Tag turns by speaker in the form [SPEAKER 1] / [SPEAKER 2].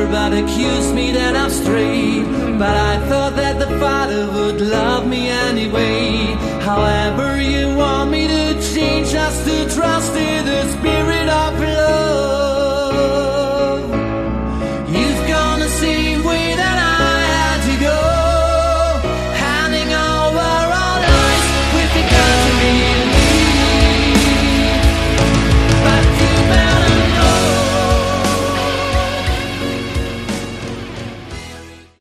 [SPEAKER 1] mother, but accused me that I'm straight. But I thought that the Father would love me anyway. However you want me to change, just to trust in